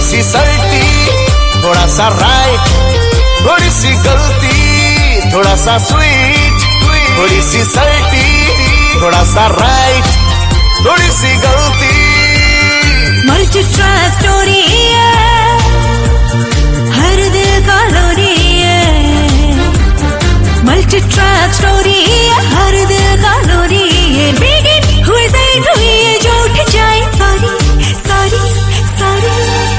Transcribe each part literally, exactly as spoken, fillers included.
सी salty, थोड़ा सा right, थोड़ी सी गलती, थोड़ा सा स्वीट, थोड़ी सी सल्टी, थोड़ा सा राइट, थोड़ी सी गलती। मल्टी ट्रैक स्टोरी है, हर दिल का लोरी है। मल्टी ट्रैक स्टोरी है, हर दिल का लोरी है। बिगिन हुए साइड हुई है जो उठ जाए सॉरी सॉरी सॉरी।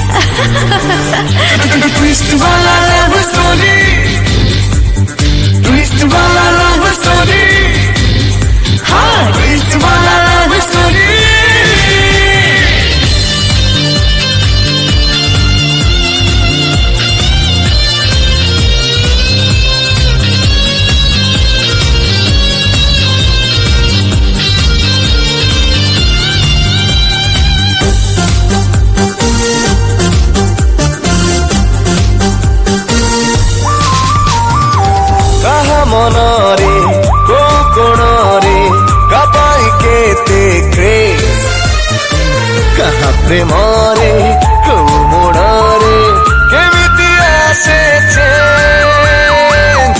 ट्विस्ट वाला लव स्टोरी, ट्विस्ट वाला लव स्टोरी, हाँ ट्विस्ट वाला लव स्टोरी। मनरे को कोणरे कपाई केते क्रेज, कहाँ प्रेमरे को मोड़रे केमिति आसे चेंज।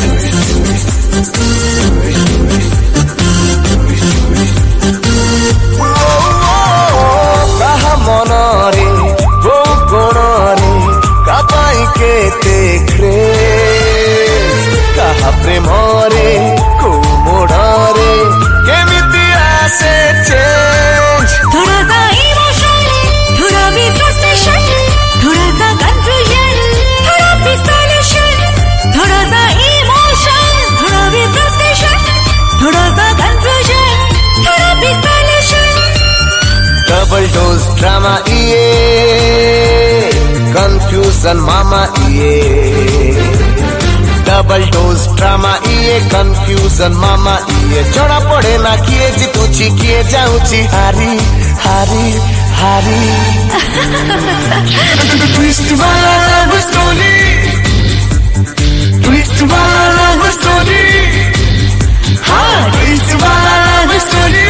कहाँ मनरे को कोणरे कपाई केते क्रेज, कहा प्रेमरे को मोड़रे केमिति आसे चेंज। थोड़ा सा इमोशन, थोड़ा भी फ्रस्ट्रेशन, थोड़ा सा कंफ्यूजन, थोड़ा भी सॉल्यूशन। थोड़ा सा इमोशन, थोड़ा भी फ्रस्ट्रेशन, थोड़ा सा कंफ्यूजन, थोड़ा भी सॉल्यूशन। डबल डोज ड्रामा ये कंफ्यूजन मामा ये, डबल डोज ड्रामा ये कंफ्यूजन मामा ये। जड़ा पड़े ना किए जीतुची किए जाऊची हारी हारी हारी। ट्विस्ट वाला लव स्टोरी, ट्विस्ट वाला लव स्टोरी, हाँ ट्विस्ट वाला लव स्टोरी।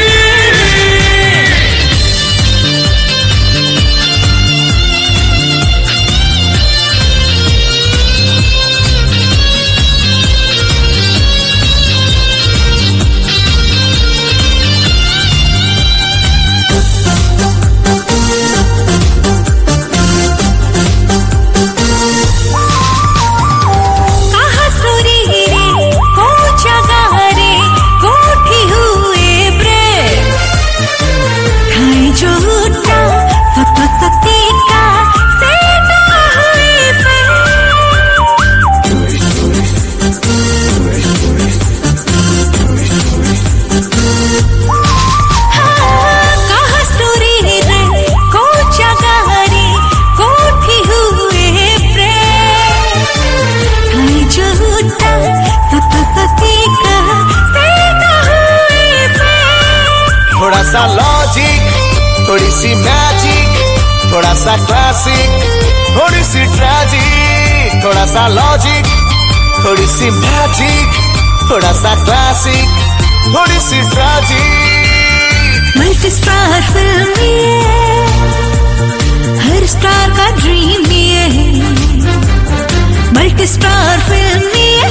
थोड़ा सा लॉजिक, थोड़ी सी मैजिक, थोड़ा सा क्लासिक, थोड़ी सी ट्रेजिक। थोड़ा सा लॉजिक, थोड़ी सी मैजिक, थोड़ा सा क्लासिक, थोड़ी सी ट्रेजिक। मल्टी स्टार फिल्म ये, हर स्टार का ड्रीम ये। मल्टी स्टार फिल्म ये,